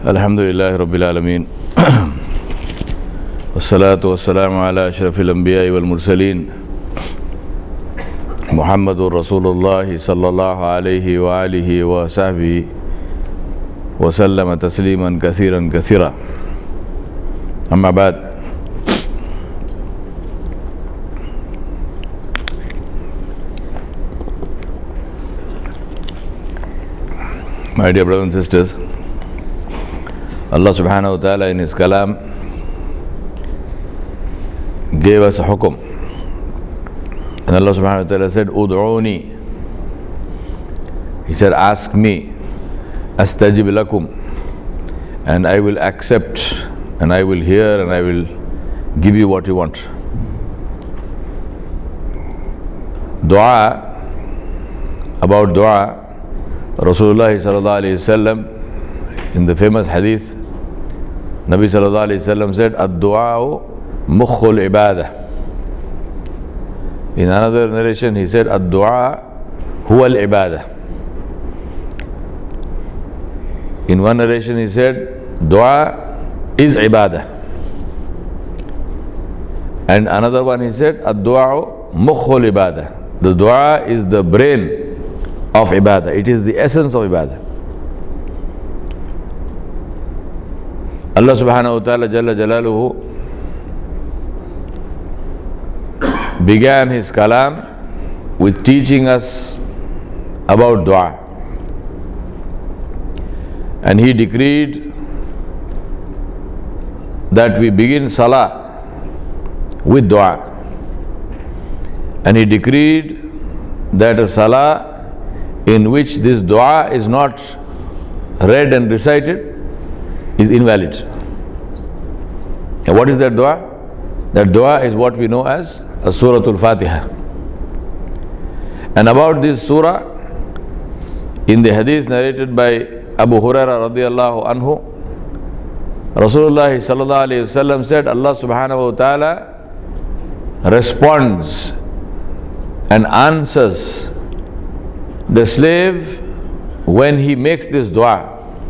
Alhamdulillah Rabbil Alameen. Wassalatu wassalamu ala ashrafil anbiya wal mursaleen. Muhammadur Rasulullah sallallahu alayhi wa alihi wa sahbihi wa sallama tasliman kathiran kathira. Amma ba'd. My dear brothers and sisters, Allah subhanahu wa ta'ala in His kalam gave us a hukum. And Allah subhanahu wa ta'ala said, Ud'uni. He said, ask me, astajib lakum, and I will accept, and I will hear, and I will give you what you want. Dua, about dua, Rasulullah sallallahu alayhi wasallam in the famous hadith, Nabi sallallahu alayhi wasallam said, Ad-du'a'u mukhul ibadah. In another narration he said, Ad-du'a huwa al-ibadah. In one narration he said, Dua is ibadah. And another one he said, Ad-du'a'u mukhul ibadah. The dua is the brain of ibadah. It is the essence of ibadah. Allah subhanahu wa ta'ala jalla jalaluhu began His kalam with teaching us about dua. And He decreed that we begin salah with dua. And He decreed that a salah in which this dua is not read and recited is invalid. And what is that dua? That dua is what we know as a Suratul Fatiha. And about this surah, in the hadith narrated by Abu Hurairah radiyallahu anhu, Rasulullah sallallahu alayhi wasallam said, Allah subhanahu wa ta'ala responds and answers the slave when he makes this dua,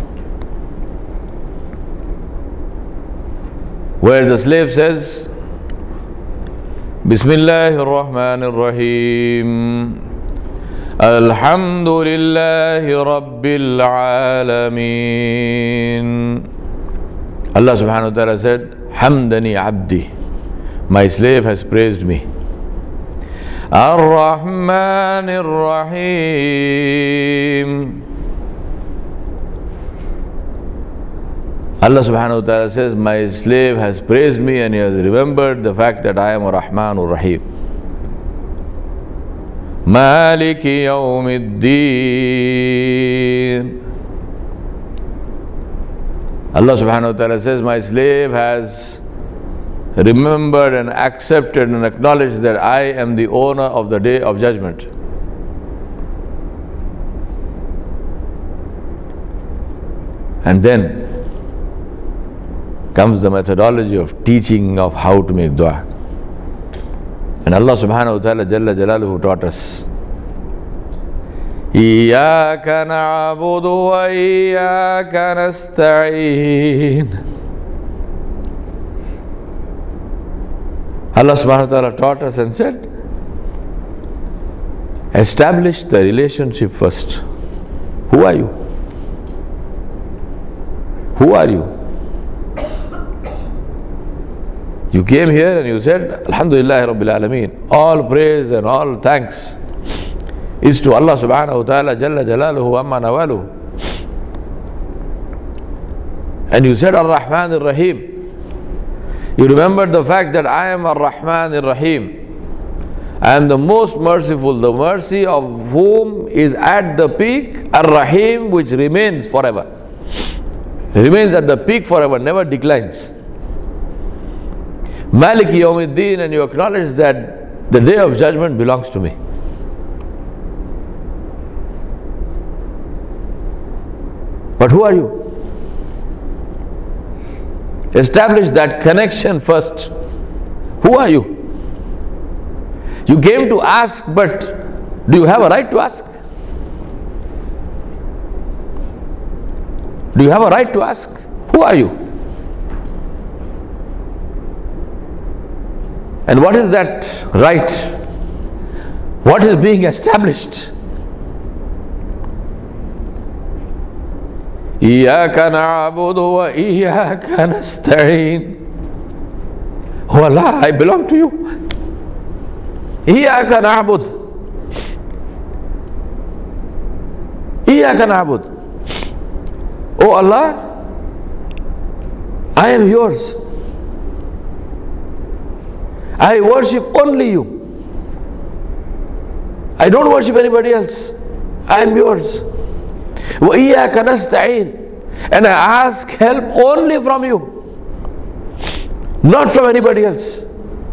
where the slave says, Bismillahir Rahmanir Rahim, Alhamdulillahi Rabbil Alameen. Allah subhanahu wa ta'ala said, Hamdani Abdi, my slave has praised me. Ar-Rahmanir Rahim. Allah subhanahu wa ta'ala says, my slave has praised me and he has remembered the fact that I am a Rahmanur Rahim. Maliki Yawmiddin. Allah subhanahu wa ta'ala says, my slave has remembered and accepted and acknowledged that I am the owner of the day of judgment. And then comes the methodology of teaching of how to make dua. And Allah subhanahu wa ta'ala jalla jalaluhu taught us, Iyaka na'budu wa iyaka nasta'een. Allah subhanahu wa ta'ala taught us and said, establish the relationship first. Who are you? Who are you? You came here and you said, Alhamdulillah Rabbil Alameen. All praise and all thanks is to Allah subhanahu wa ta'ala jalla jalaluhu amma nawaluhu. And you said Ar-Rahman Ar-Rahim. You remembered the fact that I am Ar-Rahman Ar-Rahim. I am the most merciful, the mercy of whom is at the peak, Ar-Rahim, which remains forever. Remains at the peak forever, never declines. Maliki Yawmiddin, and you acknowledge that the day of judgment belongs to me. But who are you? Establish that connection first. Who are you? You came to ask, but do you have a right to ask? Do you have a right to ask? Who are you? And what is that right? What is being established? إِيَّاكَ نَعْبُدُ وَإِيَّاكَ نَسْتَعِينُ. Oh Allah, I belong to you. إِيَّاكَ نَعْبُدُ. إِيَّاكَ نَعْبُدُ. Oh Allah, I am yours. I worship only you. I don't worship anybody else. I am yours. وَإِيَّاكَ نَسْتَعِينُ. And I ask help only from you, not from anybody else.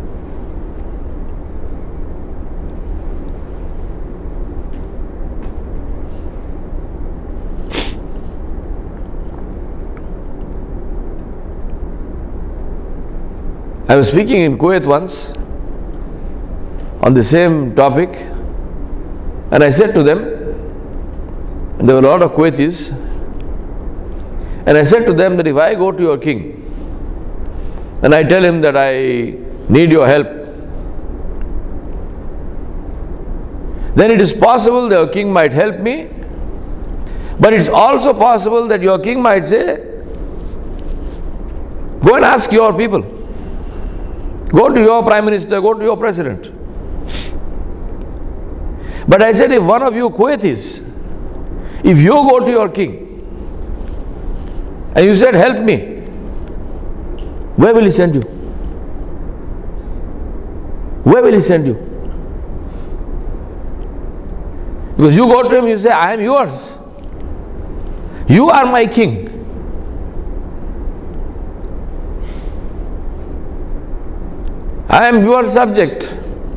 I was speaking in Kuwait once on the same topic, and I said to them, and there were a lot of Kuwaitis, and I said to them that if I go to your king and I tell him that I need your help, then it is possible that your king might help me, but it's also possible that your king might say, go and ask your people. Go to your prime minister, go to your president. But I said, if one of you Kuwaitis, if you go to your king and you said, help me, where will he send you? Where will he send you? Because you go to him, you say, I am yours. You are my king. I am your subject.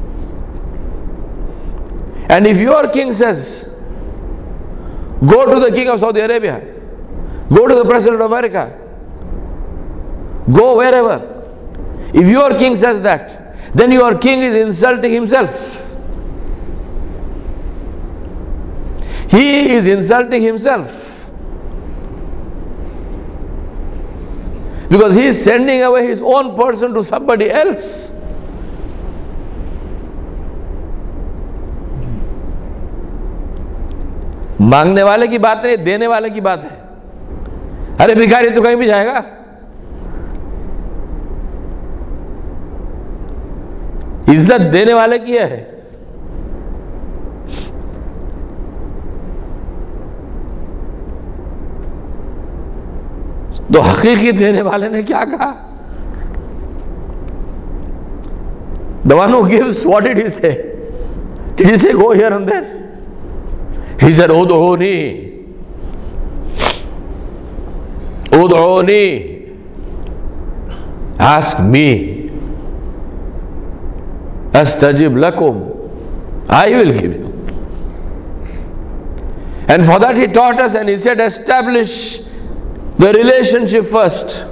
And if your king says, go to the king of Saudi Arabia, go to the president of America, go wherever. If your king says that, then your king is insulting himself. He is insulting himself. Because he is sending away his own person to somebody else. मांगने वाले की बात नहीं, देने वाले की बात है. अरे भिखारी तो कहीं भी जाएगा. इज्जत देने वाले की है. तो हकीकी देने वाले ने क्या कहा? The one who gives, what did he say? Did he say go here and there? He said, Ud'uni. Ud'uni. Ask me. Astajib lakum. I will give you. And for that he taught us, and he said, establish the relationship first.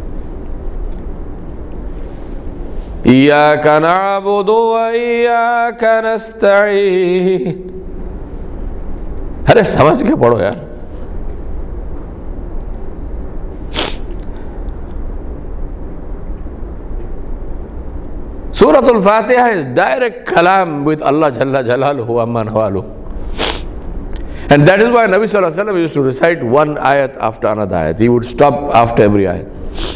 إِيَّاكَ نَعْبُدُ وَإِيَّاكَ نَسْتَعِينُ. अरे समझ के पढ़ो यार. Surah Al-Fatiha is direct kalam with Allah Jalla Jalaluhu Amma Nawaluhu. And that is why Nabi Sallallahu Alaihi Wasallam used to recite one ayat after another ayat. He would stop after every ayat.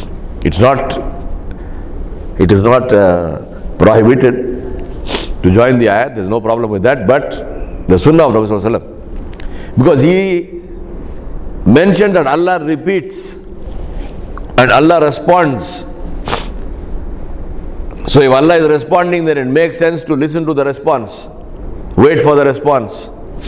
It is not prohibited to join the ayat. There is no problem with that. But the sunnah of Nabi Sallallahu Alaihi Wasallam, because he mentioned that Allah repeats and Allah responds. So if Allah is responding, then it makes sense to listen to the response. Wait for the response.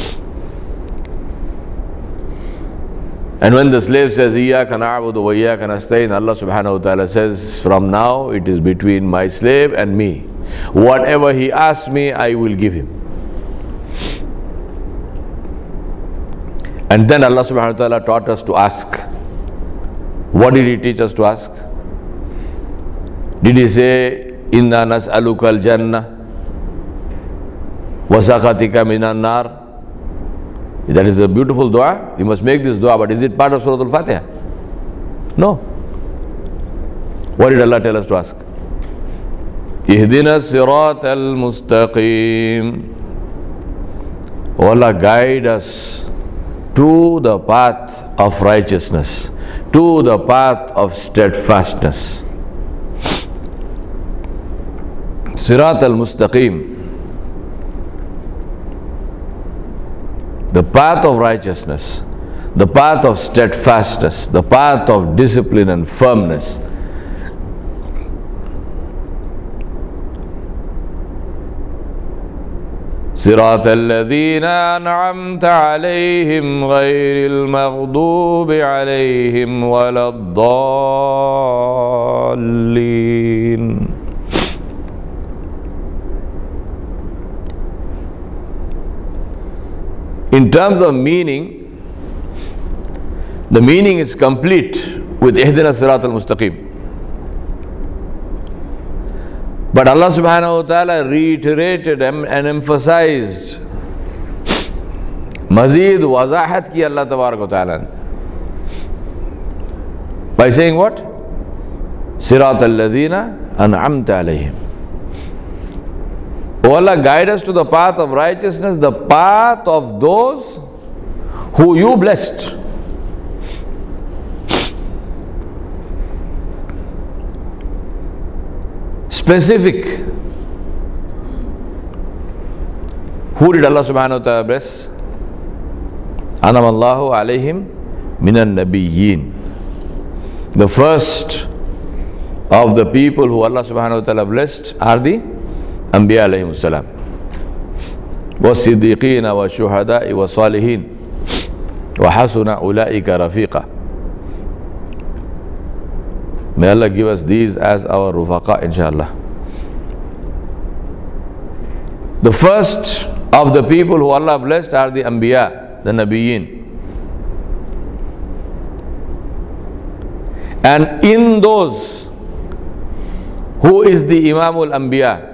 And when the slave says, إِيَّاكَ نَعْبُدُ وَإِيَّاكَ نَسْتَعِينُ, Allah subhanahu wa ta'ala says, from now it is between my slave and me. Whatever he asks me, I will give him. And then Allah subhanahu wa ta'ala taught us to ask. What did he teach us to ask? Did he say, Inna nas'aluka al-jannah wa saqatika minan nar? That is a beautiful dua. You must make this dua, but is it part of Surah Al-Fatiha? No. What did Allah tell us to ask? Ihdina sirat al-mustaqim. O Allah, guide us to the path of righteousness, to the path of steadfastness. Sirat al-mustaqim, the path of righteousness, the path of steadfastness, the path of discipline and firmness. صراط الذين أنعمت عليهم غير المغضوب عليهم ولا الضالين. In terms of meaning, the meaning is complete with Ihdina Sirat al-Mustaqim. But Allah subhanahu wa ta'ala reiterated and emphasized, mazid wazahat ki Allah tabarak wa ta'ala, by saying what? Sirat al-ladhina an'amta alayhim. O Allah, guide us to the path of righteousness, the path of those who you blessed. Specific. Who did Allah subhanahu wa ta'ala bless? Anam Allahu alayhim minan nabiyyin. The first of the people who Allah subhanahu wa ta'ala blessed are the Anbiya alayhim salam. وَالصِّدِّيقِينَ وَالشُّهَدَاءِ وَالصَّالِحِينَ وَحَسُنَ أُولَئِكَ رَفِيقًا. May Allah give us these as our rufaqa, inshallah. The first of the people who Allah blessed are the Anbiya, the Nabiyyin. And in those, who is the Imamul Anbiya?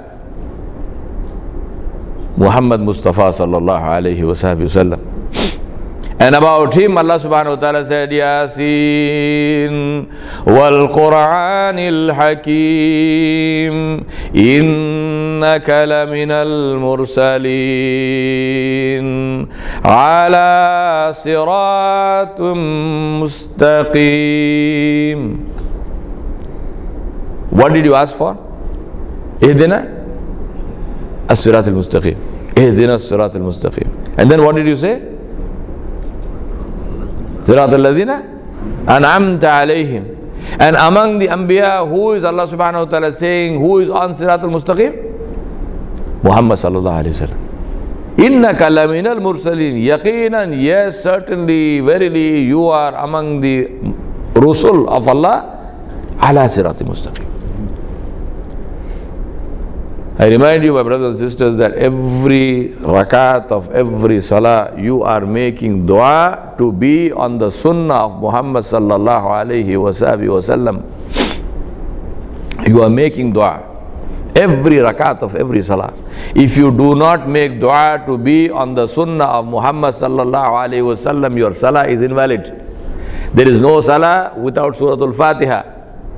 Muhammad Mustafa sallallahu alayhi wa sallam. And about him, Allah subhanahu wa ta'ala said, Yasin wal Qur'anil Hakim innaka laminal mursalin ala siratum mustaqim. What did you ask for? Ihdina as-sirat al-mustaqim. Ihdina as-sirat al-mustaqim. And then what did you say? Sirat al-ladhina an'amta alayhim. And among the Anbiya, who is Allah subhanahu wa ta'ala saying, who is on Sirat al-Mustaqim? Muhammad sallallahu alayhi wa sallam. Innaka laminal mursalin. Yaqinan, yes, certainly, verily, you are among the Rusul of Allah ala Sirat al-Mustaqim. I remind you, my brothers and sisters, that every rakat of every salah, you are making dua to be on the sunnah of Muhammad sallallahu alayhi wa sallam. You are making dua. Every rakat of every salah. If you do not make dua to be on the sunnah of Muhammad sallallahu alayhi wa sallam, your salah is invalid. There is no salah without Surah Al-Fatiha.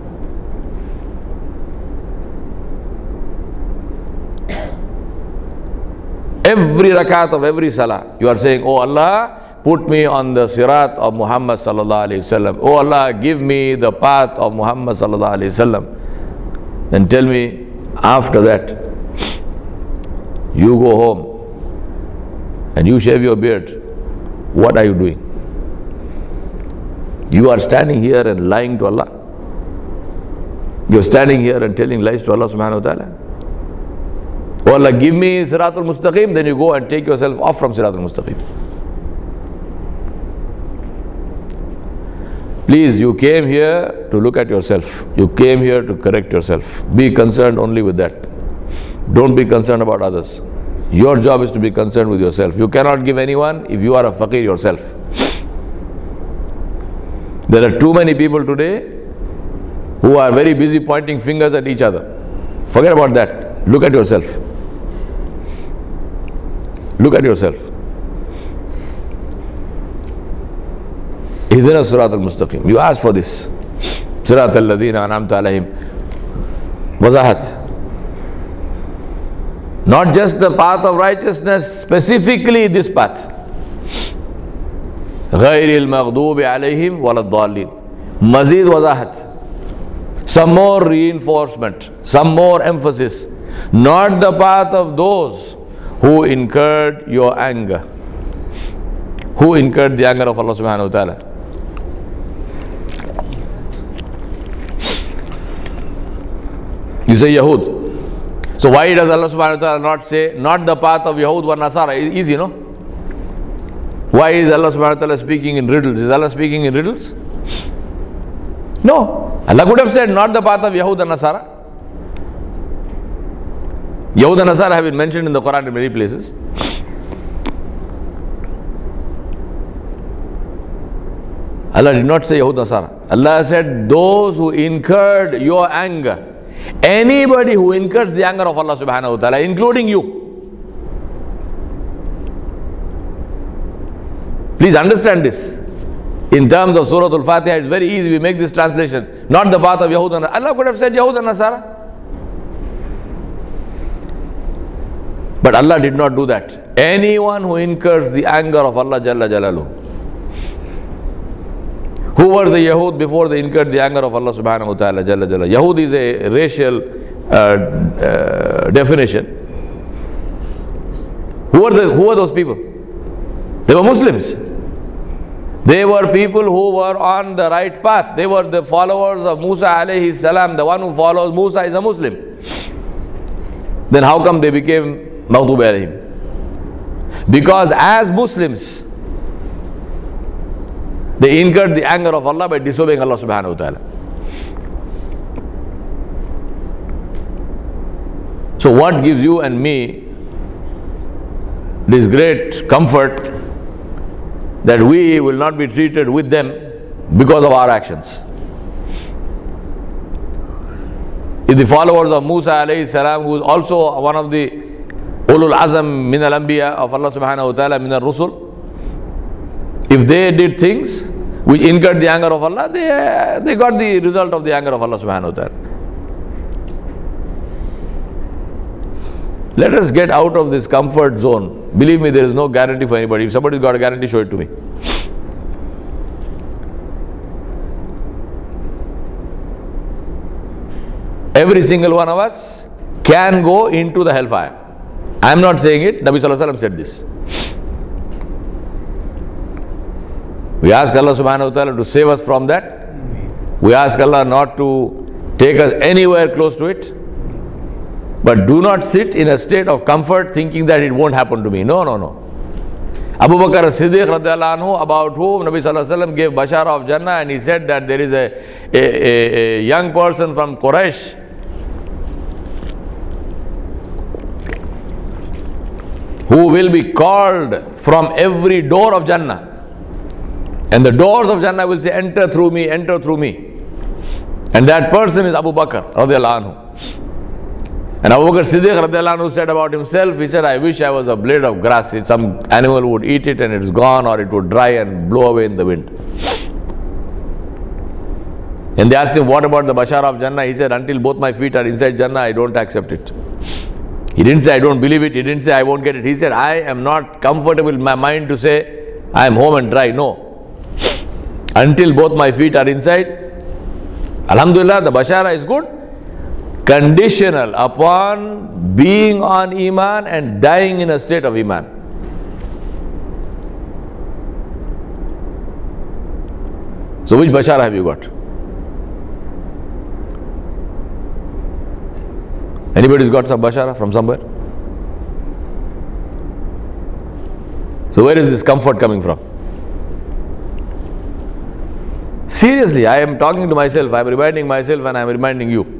Every rakat of every salah, you are saying, Oh Allah, put me on the sirat of Muhammad sallallahu alayhi wasallam. Oh Allah, give me the path of Muhammad sallallahu alayhi wasallam. Then tell me, after that, you go home and you shave your beard. What are you doing? You are standing here and lying to Allah. You are standing here and telling lies to Allah subhanahu wa ta'ala. Oh Allah, give me Sirat al-Mustaqim, then you go and take yourself off from Sirat al-Mustaqim. Please, you came here to look at yourself. You came here to correct yourself. Be concerned only with that. Don't be concerned about others. Your job is to be concerned with yourself. You cannot give anyone if you are a faqir yourself. There are too many people today who are very busy pointing fingers at each other. Forget about that. Look at yourself. Look at yourself. Ihdina Sirat al-Mustaqim. You ask for this. صراط الذين أنعمت عليهم. Wazahat. Not just the path of righteousness, specifically this path. غير المغضوب عليهم ولا الضالين. Mazid wazahat. Some more reinforcement, some more emphasis. Not the path of those who incurred your anger. Who incurred the anger of Allah subhanahu wa ta'ala. You say Yahud. So why does Allah subhanahu wa ta'ala not say, not the path of Yahud wa Nasara? Easy, no? Why is Allah subhanahu wa ta'ala speaking in riddles? Is Allah speaking in riddles? No. Allah could have said, not the path of Yahud and Nasara. Yahud and Nasara have been mentioned in the Quran in many places. Allah did not say Yahud and Nasara. Allah said, those who incurred your anger. Anybody who incurs the anger of Allah subhanahu wa ta'ala, including you. Please understand this. In terms of Surah Al-Fatiha, it's very easy. We make this translation. Not the path of Yahud and Nasara. Allah could have said Yahud and Nasara. But Allah did not do that. Anyone who incurs the anger of Allah Jalla Jalaluhu. Who were the Yahud before they incurred the anger of Allah subhanahu wa ta'ala Jalla Jalaluhu? Yahud is a racial definition. Who were those people? They were Muslims. They were people who were on the right path. They were the followers of Musa alayhi salam. The one who follows Musa is a Muslim. Then how come they became Maghdub alayhim? Because as Muslims, they incurred the anger of Allah by disobeying Allah subhanahu wa ta'ala. So what gives you and me this great comfort that we will not be treated with them because of our actions? If the followers of Musa alayhi salam, who is also one of the Ulul Azam min al-Anbiya of Allah subhanahu wa ta'ala, min al-Rusul, if they did things which incurred the anger of Allah, they got the result of the anger of Allah subhanahu wa ta'ala. Let us get out of this comfort zone. Believe me, there is no guarantee for anybody. If somebody's got a guarantee, show it to me. Every single one of us can go into the hellfire. I am not saying it. Nabi Sallallahu Alaihi Wasallam said this. We ask Allah subhanahu wa ta'ala to save us from that. We ask Allah not to take us anywhere close to it. But do not sit in a state of comfort thinking that it won't happen to me. No, no, no. Abu Bakr as-Siddiq radiallahu anhu, about whom Nabi Sallallahu Alaihi Wasallam gave Bashara of Jannah, and he said that there is a young person from Quraysh who will be called from every door of Jannah. And the doors of Jannah will say, enter through me, enter through me. And that person is Abu Bakr radiallahu anhu. And Abu Bakr Siddiq radiallahu anhu said about himself, he said, I wish I was a blade of grass. Some animal would eat it and it's gone, or it would dry and blow away in the wind. And they asked him, what about the Bashar of Jannah? He said, until both my feet are inside Jannah, I don't accept it. He didn't say, I don't believe it. He didn't say, I won't get it. He said, I am not comfortable in my mind to say, I am home and dry. No. Until both my feet are inside, Alhamdulillah, the Bashara is good. Conditional upon being on Iman and dying in a state of Iman. So which Bashara have you got? Anybody's got some Bashara from somewhere? So where is this comfort coming from? Seriously, I am talking to myself, I am reminding myself, and I am reminding you.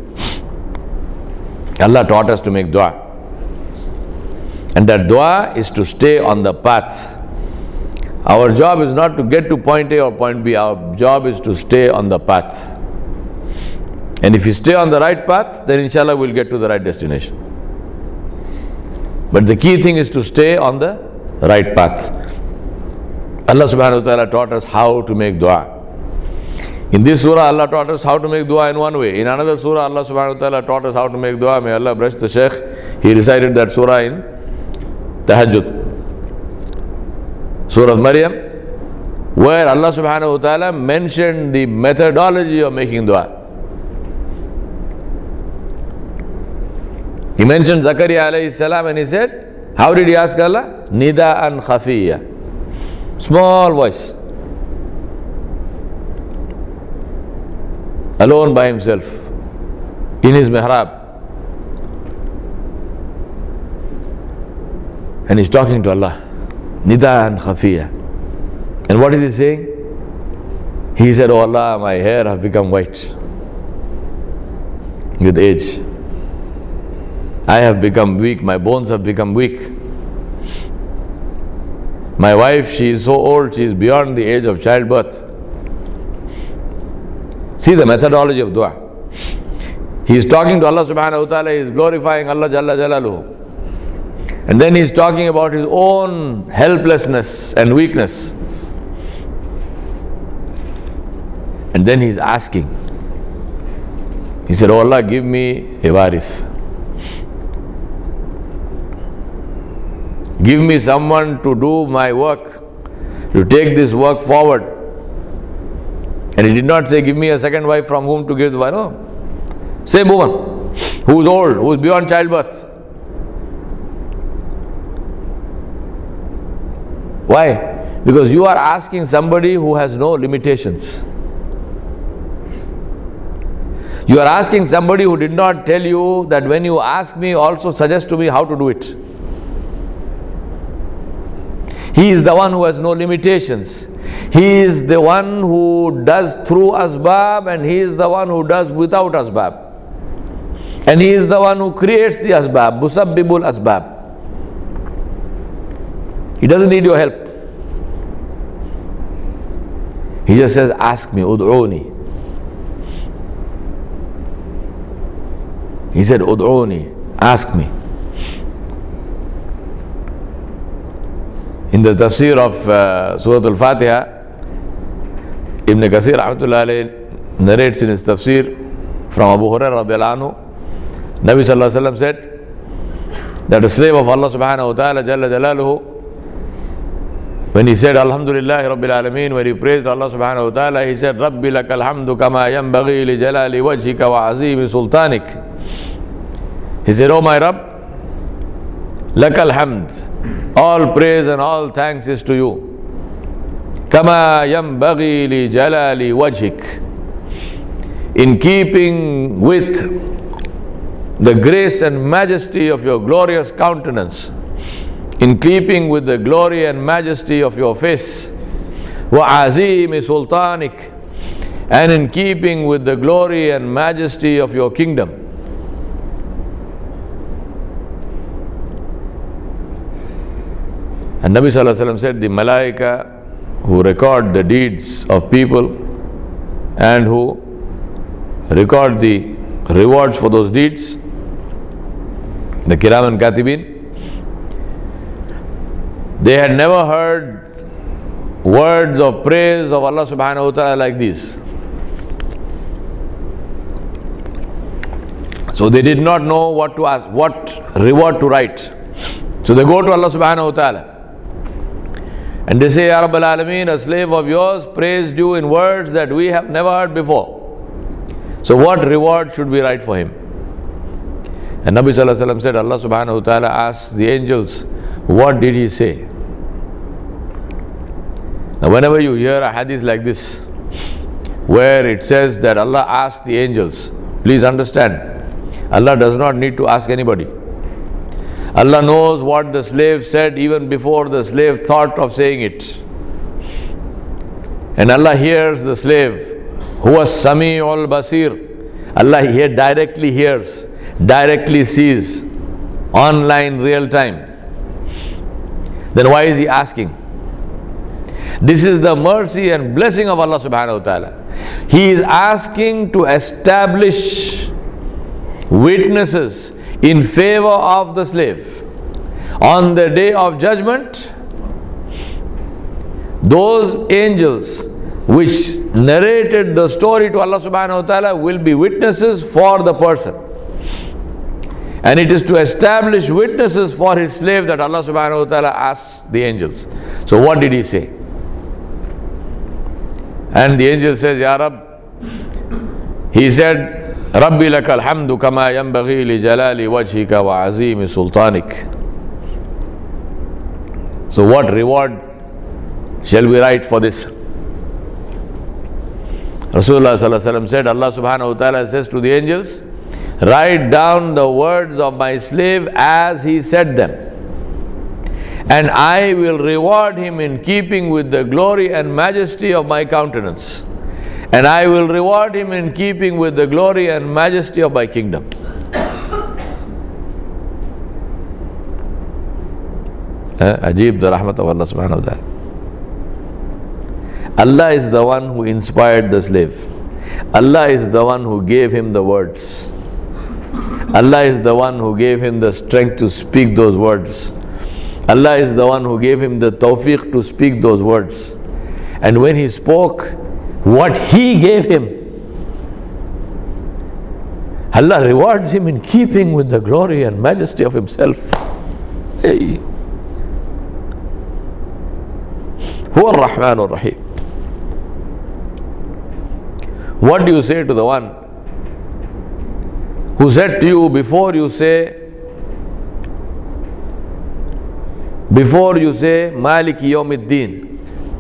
Allah taught us to make dua. And that dua is to stay on the path. Our job is not to get to point A or point B. Our job is to stay on the path. And if you stay on the right path, then inshallah we'll get to the right destination. But the key thing is to stay on the right path. Allah subhanahu wa ta'ala taught us how to make dua. In this surah, Allah taught us how to make dua in one way. In another surah, Allah subhanahu wa ta'ala taught us how to make dua. May Allah bless the Shaykh. He recited that surah in Tahajjud. Surah Maryam, where Allah subhanahu wa ta'ala mentioned the methodology of making dua. He mentioned Zakaria alayhi salam and he said, how did he ask Allah? Nida'an khafiyya. Small voice. Alone by himself. In his mihrab. And he's talking to Allah. Nida'an khafiyya. And what is he saying? He said, oh Allah, my hair have become white with age. I have become weak, my bones have become weak. My wife, she is so old, she is beyond the age of childbirth. See the methodology of dua. He is talking to Allah subhanahu wa ta'ala, he is glorifying Allah Jalla Jalaluhu. And then he is talking about his own helplessness and weakness. And then he is asking. He said, oh Allah, give me a waris. Give me someone to do my work, to take this work forward. And he did not say, give me a second wife from whom to give the wife. No. Same woman, who is old, who is beyond childbirth. Why? Because you are asking somebody who has no limitations. You are asking somebody who did not tell you that when you ask me, also suggest to me how to do it. He is the one who has no limitations. He is the one who does through asbab, and he is the one who does without asbab. And he is the one who creates the asbab, musabbibul asbab. He doesn't need your help. He just says, ask me, ud'uni. He said, ud'uni, ask me. In the tafsir of Surah Al-Fatiha, Ibn Kathir rahmatullahi alayhi narrates in his tafsir from Abu Hurairah radiallahu anhu, Nabi sallallahu alayhi wa sallam said that a slave of Allah subhanahu wa ta'ala Jalla Jalaluhu, when he said Alhamdulillah Rabbil Alameen, when he praised Allah subhanahu wa ta'ala, he said, Rabbi lakal hamdu kama yanbaghi li jalali wajhika wa azimi sultanik. He said, oh my Rabb, lakal hamd, all praise and all thanks is to you. Kama yanbaghi li jalali wajhik, in keeping with the grace and majesty of your glorious countenance, in keeping with the glory and majesty of your face, wa azimi sultanik, and in keeping with the glory and majesty of your kingdom. And Nabi sallallahu alaihi wasallam said, the malaika who record the deeds of people and who record the rewards for those deeds, the Kiram and Katibin, they had never heard words of praise of Allah subhanahu wa ta'ala like these. So they did not know what to ask, what reward to write. So they go to Allah subhanahu wa ta'ala and they say, Ya Rabbal Alameen, a slave of yours praised you in words that we have never heard before. So what reward should we write for him? And Nabi sallallahu alaihi wasallam said, Allah subhanahu wa ta'ala asked the angels, what did he say? Now whenever you hear a hadith like this, where it says that Allah asked the angels, please understand, Allah does not need to ask anybody. Allah knows what the slave said even before the slave thought of saying it. And Allah hears the slave, Huwa Sami'ul Basir. Allah here directly hears, directly sees, online, real time. Then why is he asking? This is the mercy and blessing of Allah subhanahu wa ta'ala. He is asking to establish witnesses in favor of the slave. On the day of judgment, those angels which narrated the story to Allah subhanahu wa ta'ala will be witnesses for the person. And it is to establish witnesses for his slave that Allah subhanahu wa ta'ala asks the angels. So what did he say? And the angel says, Ya Rab, he said, Rabbi lakal hamdu kama yanbaghi li jalali wajhika wa azimi sultanik. So what reward shall we write for this? Rasulullah sallallahu alaihi wasallam said, Allah subhanahu wa ta'ala says to the angels, write down the words of my slave as he said them, and I will reward him in keeping with the glory and majesty of my countenance, and I will reward him in keeping with the glory and majesty of my kingdom. Ajib the rahmat of Allah subhanahu wa ta'ala. Allah is the one who inspired the slave. Allah is the one who gave him the words. Allah is the one who gave him the strength to speak those words. Allah is the one who gave him the tawfiq to speak those words. And when he spoke, what he gave him, Allah rewards him in keeping with the glory and majesty of himself. Hey. Huwa ar-Rahman ar-Rahim. What do you say to the one who said to you before you say Maliki Yawmiddin,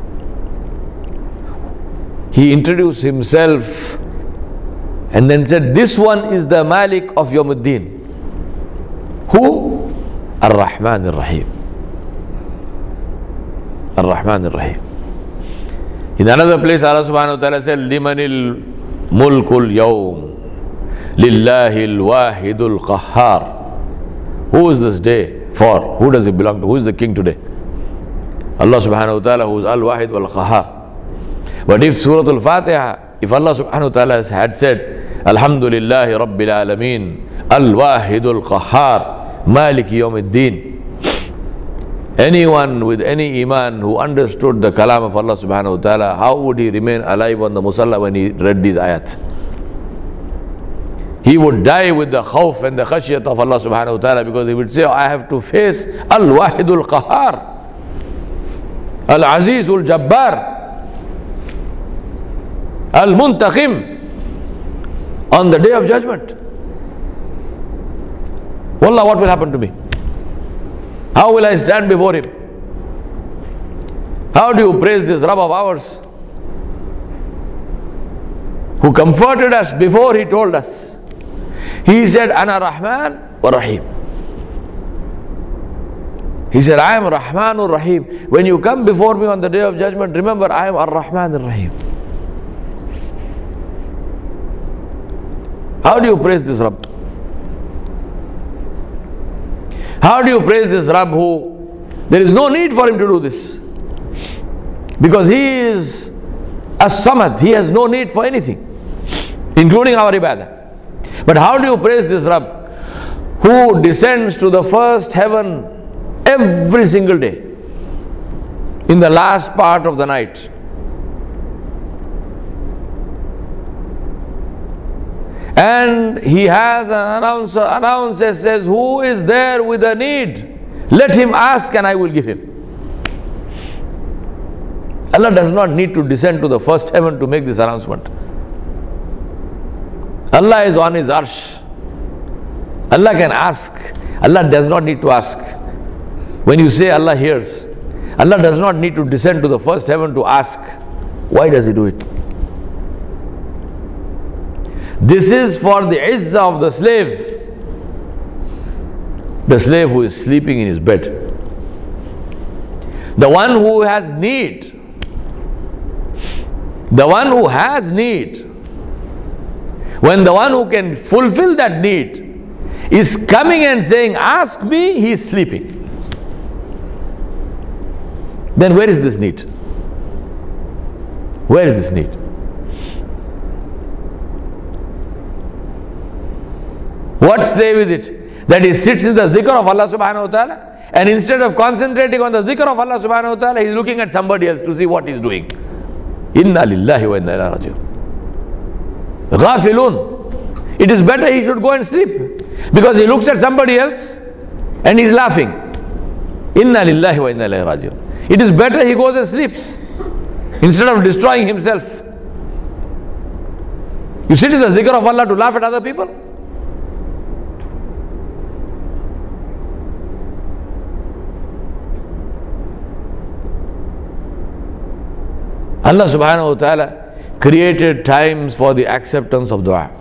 he introduced himself and then said, this one is the Malik of Yawmiddin. Who? Ar-Rahman ar-Rahim. Ar-Rahman ar-Rahim. In another place Allah subhanahu wa ta'ala said, Limanil mulkul yawm Lillahil wahidul qahhar. Who is this day for? Who does it belong to? Who is the king today? Allah subhanahu wa ta'ala, who is al-wahid wal-qahhar. But if Surah Al-Fatiha, if Allah subhanahu wa ta'ala had said, Alhamdulillahi Rabbil Alameen, al-wahidul qahhar, Maliki Yawmiddin, anyone with any iman who understood the kalam of Allah subhanahu wa ta'ala, how would he remain alive on the musalla when he read these ayat? He would die with the khawf and the khashiyat of Allah subhanahu wa ta'ala, because he would say, I have to face Al-Wahidul Qahhar, Al-Azizul Jabbar, Al-Muntaqim, on the day of judgment. Wallah, what will happen to me? How will I stand before him? How do you praise this Rabb of ours, who comforted us before he told us? He said, Ana Rahman wa Rahim. He said, I am Rahmanur Rahim. When you come before me on the day of judgment, remember I am Ar-Rahman Ar-Rahim. How do you praise this Rabb? How do you praise this Rabb who there is no need for him to do this? Because he is as-Samad, he has no need for anything, including our ibadah. But how do you praise this Rabb who descends to the first heaven every single day in the last part of the night? And he has an announcer says, who is there with a need? Let him ask and I will give him. Allah does not need to descend to the first heaven to make this announcement. Allah is on his arsh. Allah can ask. Allah does not need to ask. When you say Allah hears, Allah does not need to descend to the first heaven to ask. Why does he do it? This is for the izzah of the slave who is sleeping in his bed, the one who has need, the one who has need. When the one who can fulfill that need is coming and saying, ask me, he is sleeping. Then where is this need? Where is this need? What slave is it that he sits in the zikr of Allah subhanahu wa ta'ala, and instead of concentrating on the zikr of Allah subhanahu wa ta'ala, he is looking at somebody else to see what he is doing? Inna lillahi wa inna ilayhi raji'un. Ghafilun. It is better he should go and sleep, because he looks at somebody else and he's laughing. Inna lillahi wa inna ilayhi raji'un. It is better he goes and sleeps instead of destroying himself. You sit in the zikr of Allah to laugh at other people? Allah subhanahu wa ta'ala created times for the acceptance of dua.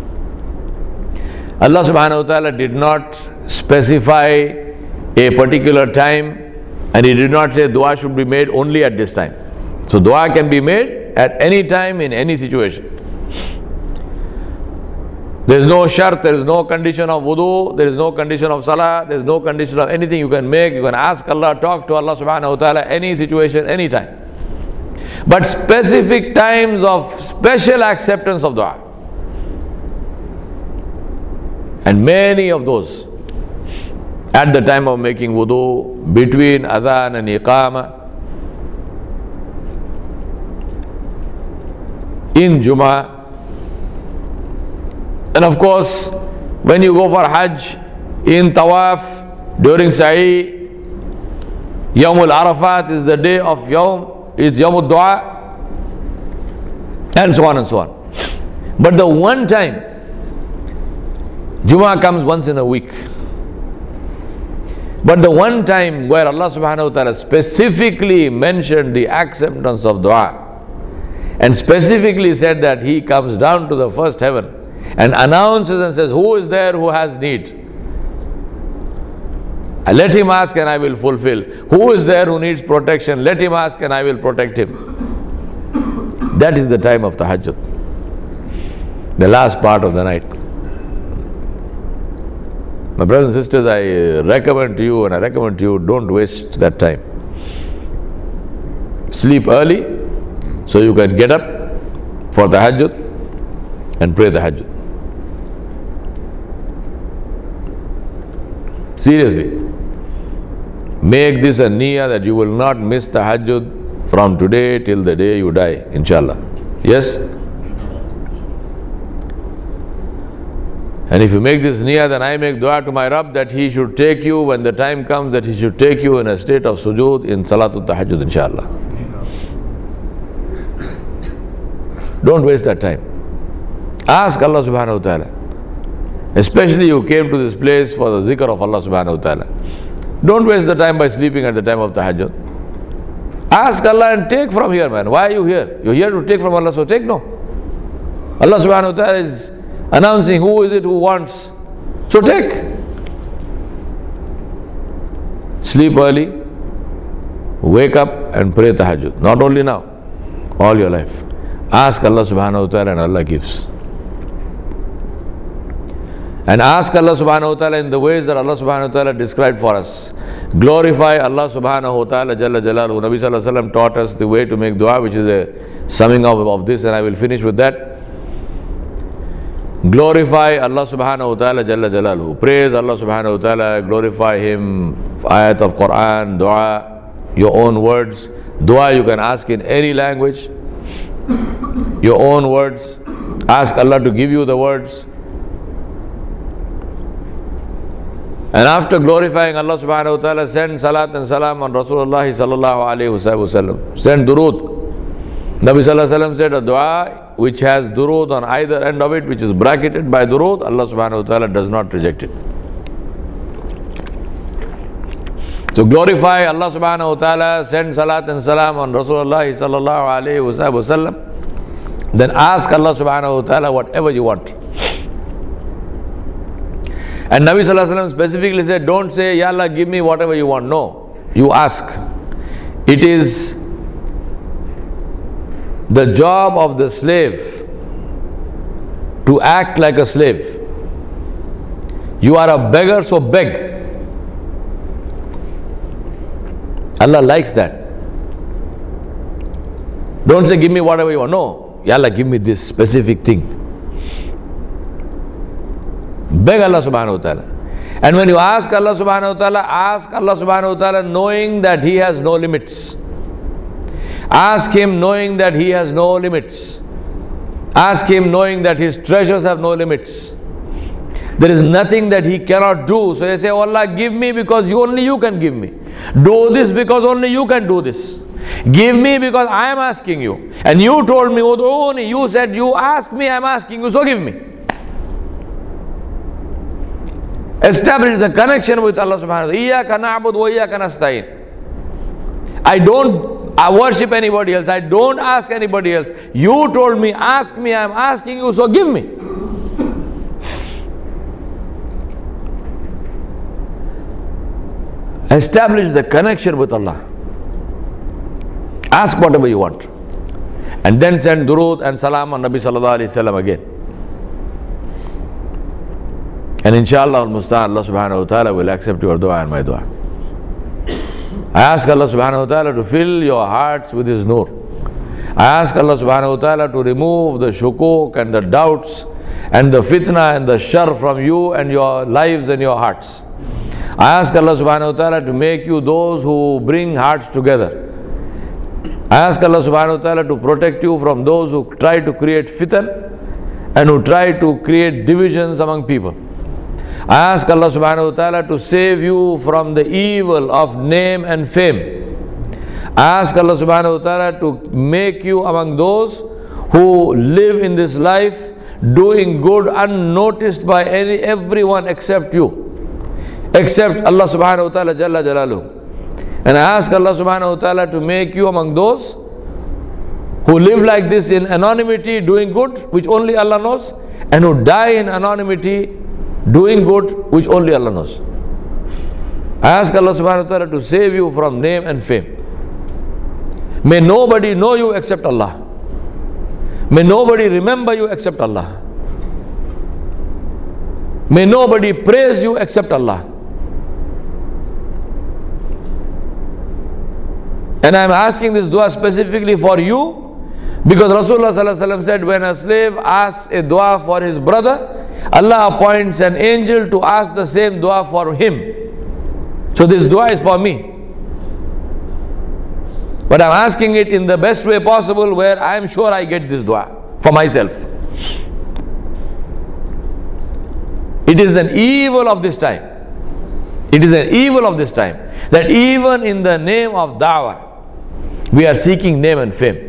Allah subhanahu wa ta'ala did not specify a particular time, and He did not say dua should be made only at this time. So dua can be made at any time in any situation. There is no shart, there is no condition of wudu, there is no condition of salah, there is no condition of anything you can make. You can ask Allah, talk to Allah subhanahu wa ta'ala, any situation, any time. But specific times of special acceptance of dua. And many of those at the time of making wudu, between adhan and iqama, in Jummah, and of course when you go for Hajj, in Tawaf, during Sa'i, Yawmul Arafat is the day of Yawm, is Yawmul Dua, and so on and so on. But the one time, Jummah comes once in a week. But the one time where Allah subhanahu wa ta'ala specifically mentioned the acceptance of dua, and specifically said that He comes down to the first heaven and announces and says, who is there who has need? Let him ask and I will fulfill. Who is there who needs protection? Let him ask and I will protect him. That is the time of tahajjud, the last part of the night. My brothers and sisters, I recommend to you, and I recommend to you, don't waste that time. Sleep early so you can get up for tahajjud and pray tahajjud. Seriously, make this a niyyah that you will not miss tahajjud from today till the day you die, inshallah. Yes? And if you make this niyyah, then I make dua to my Rabb that He should take you, when the time comes, that He should take you in a state of sujood in Salatul Tahajjud, inshallah. Don't waste that time. Ask Allah subhanahu wa ta'ala. Especially you came to this place for the zikr of Allah subhanahu wa ta'ala. Don't waste the time by sleeping at the time of tahajjud. Ask Allah and take from here, man. Why are you here? You're here to take from Allah, so take no. Allah subhanahu wa ta'ala is announcing who is it who wants. So take. Sleep early, wake up and pray tahajjud. Not only now, all your life. Ask Allah subhanahu wa ta'ala and Allah gives. And ask Allah subhanahu wa ta'ala in the ways that Allah subhanahu wa ta'ala described for us. Glorify Allah subhanahu wa ta'ala Jalla Jalaluhu. Nabi sallallahu alayhi wa sallam taught us the way to make dua, which is a summing up of this, and I will finish with that. Glorify Allah subhanahu wa ta'ala Jalla Jalaluhu. Praise Allah subhanahu wa ta'ala, glorify Him, ayat of Quran, dua, your own words. Dua you can ask in any language, your own words. Ask Allah to give you the words. And after glorifying Allah subhanahu wa ta'ala, send salat and salam on Rasulullah sallallahu alayhi wa sallam. Send durood. Nabi sallallahu alayhi wa sallam said a dua which has durood on either end of it, which is bracketed by durood, Allah subhanahu wa ta'ala does not reject it. So glorify Allah subhanahu wa ta'ala, send salat and salam on Rasulullah sallallahu alayhi wa sallam. Then ask Allah subhanahu wa ta'ala whatever you want. And Nabi sallallahu alayhi wa sallam specifically said, don't say, Ya Allah, give me whatever you want. No, you ask. It is the job of the slave to act like a slave. You are a beggar, so beg. Allah likes that. Don't say, give me whatever you want. No, Ya Allah, give me this specific thing. Beg Allah subhanahu wa ta'ala. And when you ask Allah subhanahu wa ta'ala, ask Allah subhanahu wa ta'ala knowing that He has no limits. Ask Him knowing that He has no limits. Ask Him knowing that His treasures have no limits. There is nothing that He cannot do. So you say, oh Allah, give me because only You can give me. Do this because only You can do this. Give me because I am asking You. And You told me, Ud'uni, You said, You ask me, I am asking You, so give me. Establish the connection with Allah subhanahu wa ta'ala. Iyyaka na'budu wa iyyaka nasta'in. I don't worship anybody else. I don't ask anybody else. You told me, ask me, I am asking You, so give me. Establish the connection with Allah. Ask whatever you want. And then send durood and salam on Nabi sallallahu alayhi wa sallam again. And inshallah al-musta'an, Allah subhanahu wa ta'ala will accept your dua and my dua. I ask Allah subhanahu wa ta'ala to fill your hearts with His nur. I ask Allah subhanahu wa ta'ala to remove the shukuk and the doubts and the fitna and the shar from you and your lives and your hearts. I ask Allah subhanahu wa ta'ala to make you those who bring hearts together. I ask Allah subhanahu wa ta'ala to protect you from those who try to create fitan and who try to create divisions among people. I ask Allah subhanahu wa ta'ala to save you from the evil of name and fame. I ask Allah subhanahu wa ta'ala to make you among those who live in this life doing good unnoticed by everyone except you. Except Allah subhanahu wa ta'ala jalla jalaluhu. And I ask Allah subhanahu wa ta'ala to make you among those who live like this in anonymity doing good which only Allah knows, and who die in anonymity doing good which only Allah knows. I ask Allah subhanahu wa ta'ala to save you from name and fame. May nobody know you except Allah. May nobody remember you except Allah. May nobody praise you except Allah. And I am asking this dua specifically for you, because Rasulullah sallallahu alaihi wasallam said, when a slave asks a dua for his brother, Allah appoints an angel to ask the same dua for him. So this dua is for me. But I am asking it in the best way possible, where I am sure I get this dua for myself. It is an evil of this time. It is an evil of this time that even in the name of da'wah, we are seeking name and fame.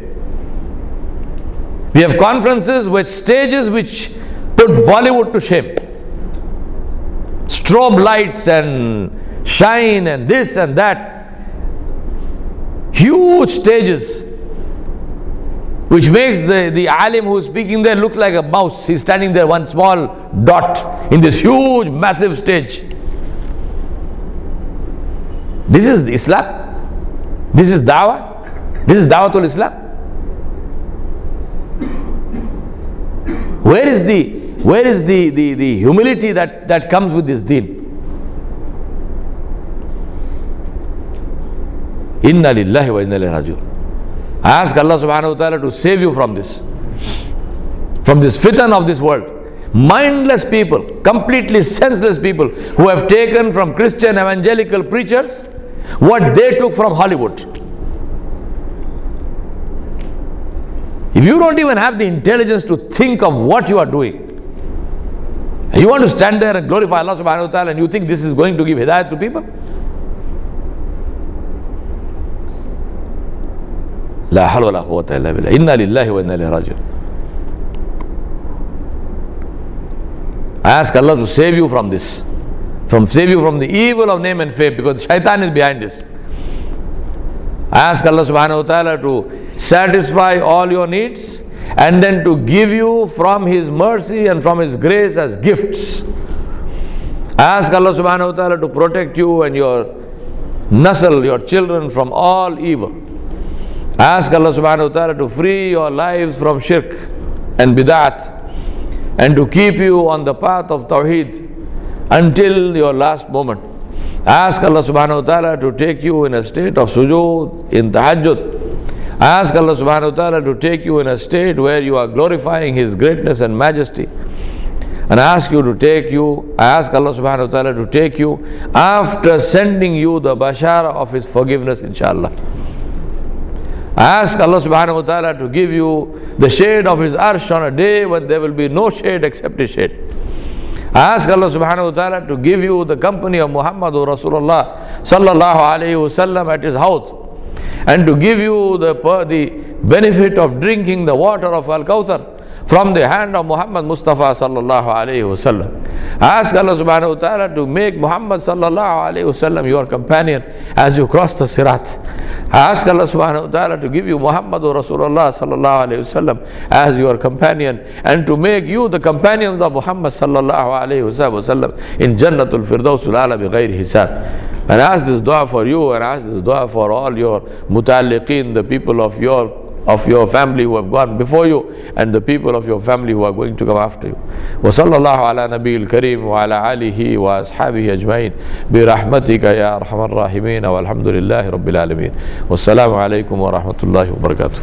We have conferences with stages which put Bollywood to shame. Strobe lights and shine and this and that. Huge stages which makes the alim who is speaking there look like a mouse. He's standing there, one small dot in this huge massive stage. This is Islam. This is da'wah. This is Da'watul Islam. Where is the humility that comes with this deen? Inna lillahi wa inna ilayhi raji'un. I ask Allah subhanahu wa ta'ala to save you from this fitan of this world. Mindless people, completely senseless people who have taken from Christian evangelical preachers what they took from Hollywood. If you don't even have the intelligence to think of what you are doing, you want to stand there and glorify Allah subhanahu wa ta'ala, and you think this is going to give hidayat to people? La hawla wa la quwwata illa billah. Inna lillahi wa inna ilayhi raji'un. I ask Allah to save you from this, save you from the evil of name and fame, because shaitan is behind this. I ask Allah subhanahu wa ta'ala to satisfy all your needs and then to give you from His mercy and from His grace as gifts. I ask Allah subhanahu wa ta'ala to protect you and your nasl, your children, from all evil. I ask Allah subhanahu wa ta'ala to free your lives from shirk and bid'at, and to keep you on the path of Tawheed until your last moment. I ask Allah subhanahu wa ta'ala to take you in a state of sujood, in tahajjud. I ask Allah subhanahu wa ta'ala to take you in a state where you are glorifying His greatness and majesty. And I ask Allah subhanahu wa ta'ala to take you after sending you the bashara of His forgiveness, inshallah. Ask Allah subhanahu wa ta'ala to give you the shade of His arsh on a day when there will be no shade except His shade. Ask Allah subhanahu wa ta'ala to give you the company of Muhammadur Rasulullah sallallahu alayhi wasallam at His house, and to give you the benefit of drinking the water of Al-Kawthar from the hand of Muhammad Mustafa sallallahu alayhi wasallam. Ask Allah subhanahu wa ta'ala to make Muhammad sallallahu alayhi wasallam your companion as you cross the Sirat. Ask Allah subhanahu wa ta'ala to give you Muhammadur Rasulullah sallallahu alayhi wasallam as your companion, and to make you the companions of Muhammad sallallahu alayhi wasallam in Jannatul Firdausul A'la bi ghayri hisab. And ask this dua for you, and ask this dua for all your muta'alliqeen, the people of your family who have gone before you, and the people of your family who are going to come after you. Wa sallallahu ala nabiyil kareem wa ala alihi wa ashabihi ajma'in bi rahmatika ya arhamar rahimin, walhamdulillahi rabbil alamin. Wassalamu alaikum wa rahmatullahi wa barakatuh.